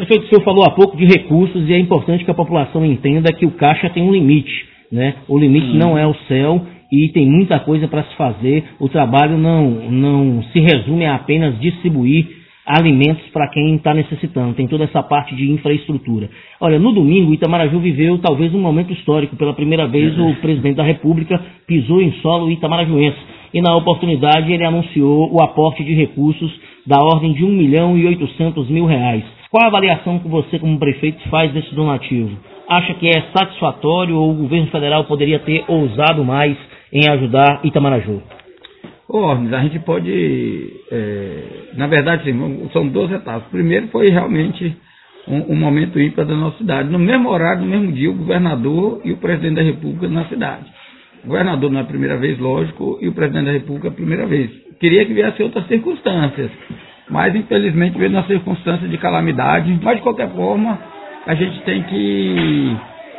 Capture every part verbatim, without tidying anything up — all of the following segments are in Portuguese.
Prefeito, o senhor falou há pouco de recursos e é importante que a população entenda que o Caixa tem um limite, né? O limite Sim. não é o céu e tem muita coisa para se fazer. O trabalho não, não se resume a apenas distribuir alimentos para quem está necessitando. Tem toda essa parte de infraestrutura. Olha, no domingo, Itamaraju viveu talvez um momento histórico. Pela primeira vez, o presidente da República pisou em solo itamarajuense. E na oportunidade ele anunciou o aporte de recursos da ordem de um milhão e oitocentos mil reais. Qual a avaliação que você, como prefeito, faz desse donativo? Acha que é satisfatório ou o governo federal poderia ter ousado mais em ajudar Itamaraju? Ô, Ornes, a gente pode... É, na verdade, sim, são duas etapas. Primeiro foi realmente um, um momento ímpar da nossa cidade. No mesmo horário, no mesmo dia, o governador e o presidente da República na cidade. O governador na primeira vez, lógico, e o presidente da República a primeira vez. Queria que viesse outras circunstâncias, mas infelizmente veio na circunstância de calamidade. Mas de qualquer forma, a gente tem que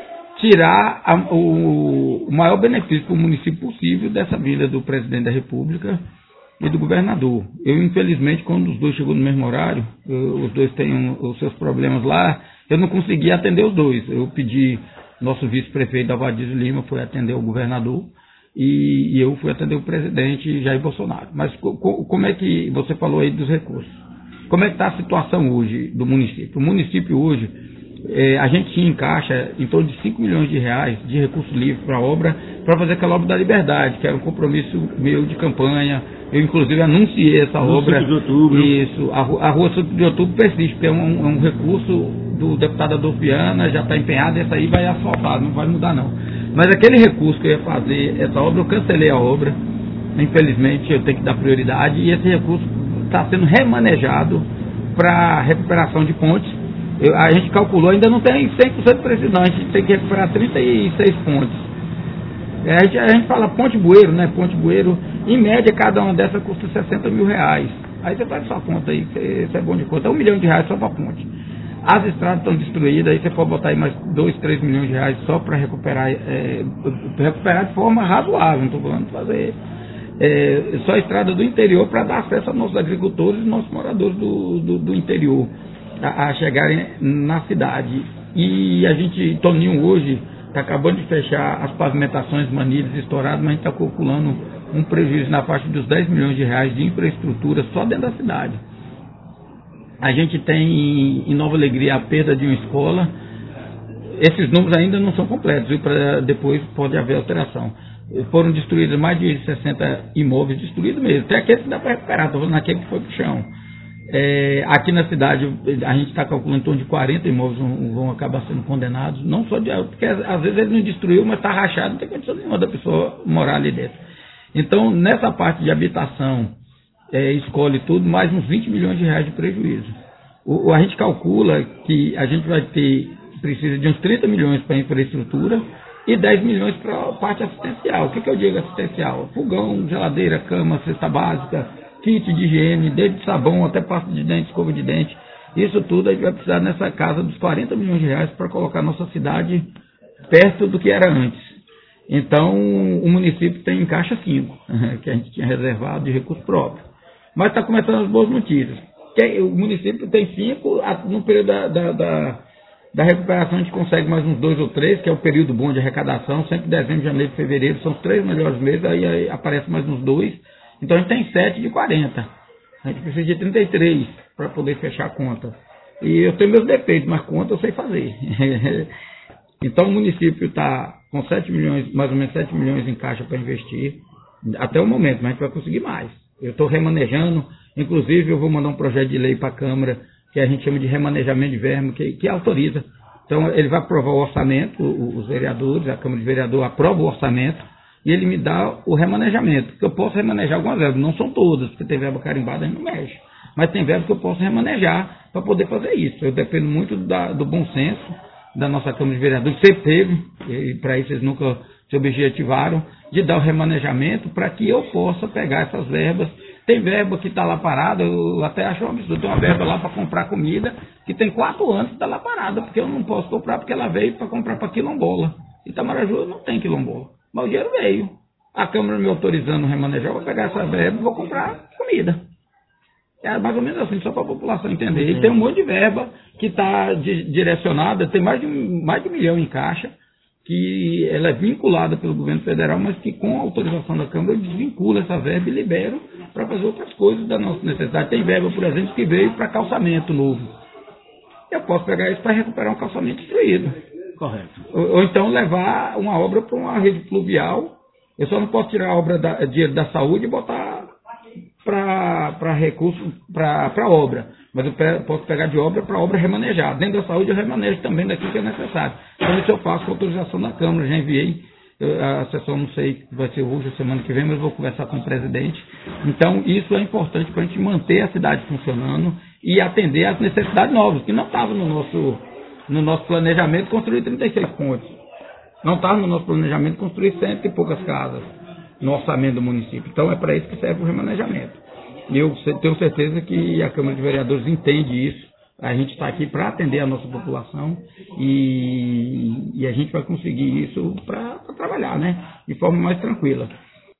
tirar a, o, o maior benefício para o município possível dessa vinda do presidente da República e do governador. Eu, infelizmente, quando os dois chegou no mesmo horário, eu, os dois têm um, os seus problemas lá, eu não consegui atender os dois. Eu pedi, nosso vice-prefeito Avadísio Lima foi atender o governador e, e eu fui atender o presidente Jair Bolsonaro. Mas co, co, como é que você falou aí dos recursos? Como é que está a situação hoje do município? O município hoje, é, a gente tinha em caixa em torno de cinco milhões de reais de recurso livre para a obra, para fazer aquela obra da Liberdade, que era um compromisso meu de campanha. Eu, inclusive, anunciei essa no obra. de outubro. Isso, a, a Rua cinco de Outubro persiste, porque é um, é um recurso do deputado Adolfo Viana, já está empenhado, essa aí vai asfaltar, não vai mudar não. Mas aquele recurso que eu ia fazer, essa obra, eu cancelei a obra, infelizmente eu tenho que dar prioridade, e esse recurso está sendo remanejado para recuperação de pontes. Eu, a gente calculou, ainda não tem cem por cento de precisão, a gente tem que recuperar trinta e seis pontes. É, a, gente, a gente fala Ponte Bueiro, né? Ponte Bueiro, em média, cada uma dessas custa sessenta mil reais. Aí você faz sua conta aí, isso é bom de conta, é um milhão de reais só para ponte. As estradas estão destruídas, aí você pode botar aí mais dois, três milhões de reais só para recuperar, é, recuperar de forma razoável, não estou falando de fazer é, só a estrada do interior para dar acesso aos nossos agricultores e nossos moradores do, do, do interior a, a chegarem na cidade. E a gente, Toninho hoje, está acabando de fechar as pavimentações manilhas estouradas, mas a gente está calculando um prejuízo na faixa dos dez milhões de reais de infraestrutura só dentro da cidade. A gente tem em Nova Alegria a perda de uma escola. Esses números ainda não são completos, viu? Para depois pode haver alteração. Foram destruídos mais de sessenta imóveis, destruídos mesmo. Até aqueles que dá para recuperar, estou falando aquele que foi para o chão. É, aqui na cidade a gente está calculando em torno de quarenta imóveis vão, vão acabar sendo condenados, não só de, porque às vezes ele não destruiu, mas está rachado, não tem condição nenhuma da pessoa morar ali dentro. Então, nessa parte de habitação, É, escola e tudo, mais uns vinte milhões de reais de prejuízo. O, o, a gente calcula que a gente vai ter, precisa de uns trinta milhões para infraestrutura e dez milhões para a parte assistencial. O que, que eu digo assistencial? Fogão, geladeira, cama, cesta básica, kit de higiene, desde sabão até pasta de dente, escova de dente. Isso tudo a gente vai precisar nessa casa dos quarenta milhões de reais para colocar nossa cidade perto do que era antes. Então, o município tem em caixa cinco, que a gente tinha reservado de recurso próprio. Mas está começando as boas notícias. O município tem cinco, no período da, da, da, da recuperação a gente consegue mais uns dois ou três, que é o período bom de arrecadação, sempre dezembro, janeiro e fevereiro, são os três melhores meses, aí, aí aparece mais uns dois. Então a gente tem sete de quarenta. A gente precisa de trinta e três para poder fechar a conta. E eu tenho meus defeitos, mas conta eu sei fazer. Então o município está com sete milhões, mais ou menos sete milhões em caixa para investir, até o momento, mas a gente vai conseguir mais. Eu estou remanejando, inclusive eu vou mandar um projeto de lei para a Câmara, que a gente chama de remanejamento de verba, que, que autoriza. Então ele vai aprovar o orçamento, os vereadores, a Câmara de Vereador aprova o orçamento, e ele me dá o remanejamento, porque eu posso remanejar algumas verbas, não são todas, porque tem verba carimbada, a gente não mexe. Mas tem verba que eu posso remanejar para poder fazer isso. Eu dependo muito da, do bom senso da nossa Câmara de Vereadores, sempre teve, e para isso eles nunca se objetivaram, de dar o remanejamento para que eu possa pegar essas verbas. Tem verba que está lá parada, eu até acho um absurdo, tem uma verba lá para comprar comida, que tem quatro anos que está lá parada, porque eu não posso comprar, porque ela veio para comprar para quilombola. Itamaraju não tem quilombola, mas o dinheiro veio. A Câmara me autorizando a remanejar, eu vou pegar essa verba e vou comprar comida. É mais ou menos assim, só para a população entender. E tem um monte de verba que está di direcionada, tem mais de, um, mais de um milhão em caixa, que ela é vinculada pelo governo federal, mas que com a autorização da Câmara eu desvinculo essa verba e libero para fazer outras coisas da nossa necessidade. Tem verba, por exemplo, que veio para calçamento novo. Eu posso pegar isso para recuperar um calçamento destruído. Correto. Ou, ou então levar uma obra para uma rede fluvial. Eu só não posso tirar a obra da, dinheiro da saúde e botar para recurso, para obra. Mas eu pe posso pegar de obra para obra remanejada. Dentro da saúde eu remanejo também daquilo que é necessário. Então isso eu faço com autorização da Câmara. Já enviei, eu, a sessão não sei, vai ser hoje ou semana que vem, mas eu vou conversar com o presidente. Então isso é importante para a gente manter a cidade funcionando e atender às necessidades novas, que não estavam no nosso, no nosso planejamento construir trinta e seis pontes. Não estava no nosso planejamento construir cento e poucas casas no orçamento do município. Então é para isso que serve o remanejamento. E eu tenho certeza que a Câmara de Vereadores entende isso. A gente está aqui para atender a nossa população e, e a gente vai conseguir isso para trabalhar, né? De forma mais tranquila.